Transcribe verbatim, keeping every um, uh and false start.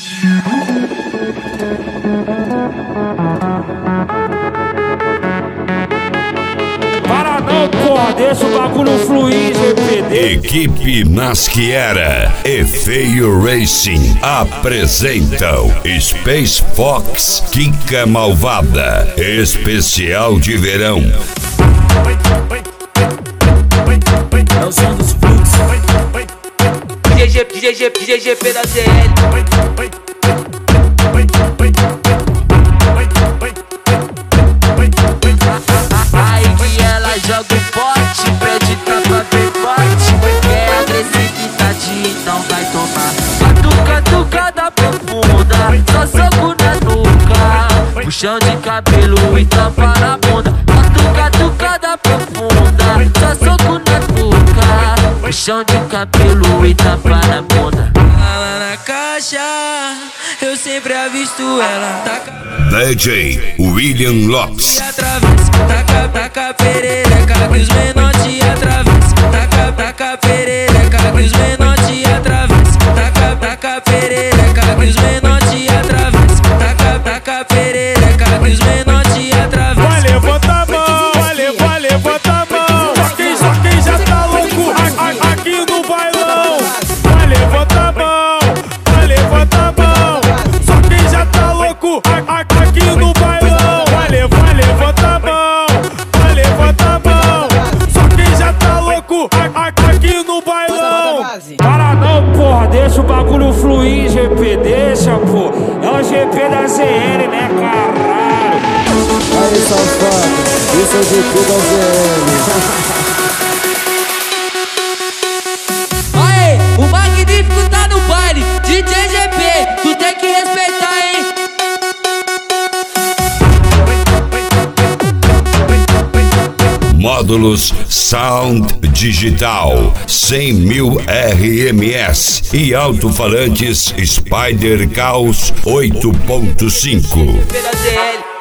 Para não, porra, deixa o bagulho fluir, G P D. Equipe Nasciera e Feio Racing apresentam Space Fox Kika Malvada, especial de verão. É o som dos fluxos. G G, G G, G G P da Z L. Aí que ela joga o pote, pede tapa bem forte. Quer agressividade, não vai tomar. Catuca, tucada profunda, só soco na nuca. Puxão de cabelo e tapa na bunda. Catuca, tucada profunda, só soco na nuca. Puxão de cabelo e tapa na bunda. Ela na caixa, eu sempre avisto ela. Taca D J William Lopes. atravessa, taca, taca perereca, que os menor te atravessa. Taca, taca perereca, que os menor te atravessa. Taca, taca perereca, que os menor te atravessa. Taca, taca perereca, que os menor te atravessa. Vai, levanta a mão, vai, vai, levanta a mão. Só quem, só quem já tá louco a, a, aqui no bailão. Vai, levanta a mão, vai, levanta a mão. Só quem já tá louco a, a, aqui no bailão. Vai, vai, levanta a mão, vai, levanta a mão. Só quem já tá louco a, a, aqui no bailão. Para não, porra, deixa o bagulho fluir, G P, deixa, pô. É o G P da Z L, né, caralho? Aí, safado, esse é o G P da Z L. Aê, o Magnífico tá no baile. D J G P, tu tem que respeitar, hein? Módulos Sound Digital cem mil R M S e alto-falantes Spider Caos oito ponto cinco. Pela Z L.